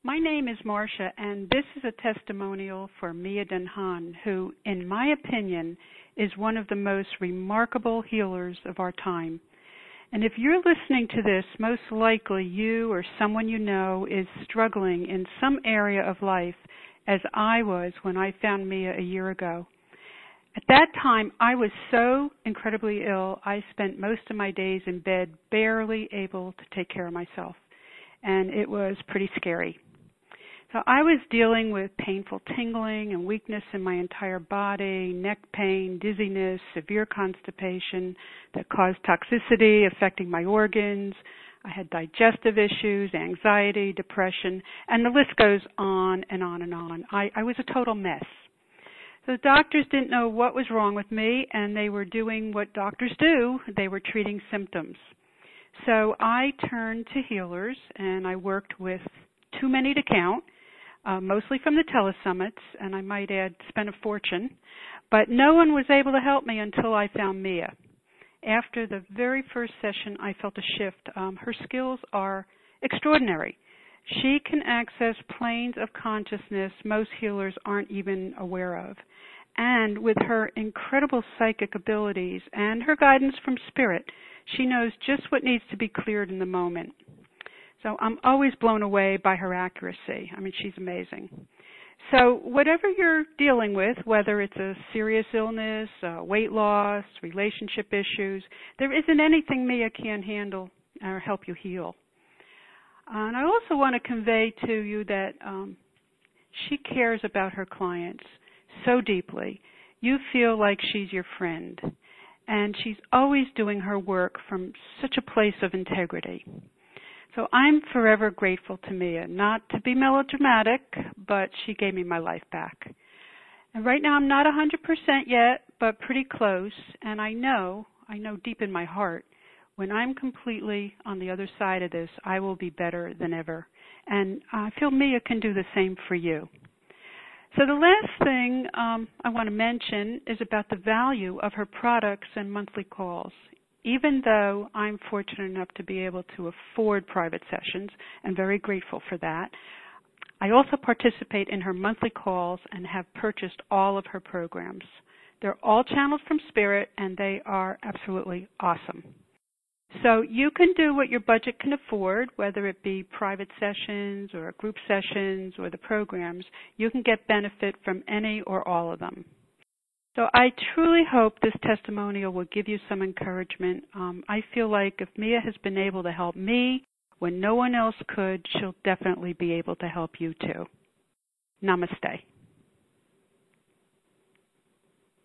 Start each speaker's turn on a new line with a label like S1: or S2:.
S1: My name is Marcia, and this is a testimonial for Mia Dunhan, who, in my opinion, is one of the most remarkable healers of our time. And if you're listening to this, most likely you or someone you know is struggling in some area of life, as I was when I found Mia a year ago. At that time, I was so incredibly ill, I spent most of my days in bed, barely able to take care of myself. And it was pretty scary. So I was dealing with painful tingling and weakness in my entire body, neck pain, dizziness, severe constipation that caused toxicity affecting my organs. I had digestive issues, anxiety, depression, and the list goes on and on and on. I was a total mess. So the doctors didn't know what was wrong with me, and they were doing what doctors do. They were treating symptoms. So I turned to healers, and I worked with too many to count, mostly from the telesummits, and I might add, spent a fortune. But no one was able to help me until I found Mia. After the very first session, I felt a shift. Her skills are extraordinary. She can access planes of consciousness most healers aren't even aware of. And with her incredible psychic abilities and her guidance from spirit, she knows just what needs to be cleared in the moment. So I'm always blown away by her accuracy. I mean, she's amazing. So whatever you're dealing with, whether it's a serious illness, weight loss, relationship issues, there isn't anything Mia can't handle or help you heal. And I also want to convey to you that she cares about her clients so deeply. You feel like she's your friend. And she's always doing her work from such a place of integrity. So I'm forever grateful to Mia, not to be melodramatic, but she gave me my life back. And right now I'm not 100% yet, but pretty close. And I know deep in my heart, when I'm completely on the other side of this, I will be better than ever. And I feel Mia can do the same for you. So the last thing I want to mention is about the value of her products and monthly calls. Even though I'm fortunate enough to be able to afford private sessions, and very grateful for that, I also participate in her monthly calls and have purchased all of her programs. They're all channeled from Spirit, and they are absolutely awesome. So you can do what your budget can afford, whether it be private sessions or group sessions or the programs. You can get benefit from any or all of them. So I truly hope this testimonial will give you some encouragement. I feel like if Mia has been able to help me when no one else could, she'll definitely be able to help you too. Namaste.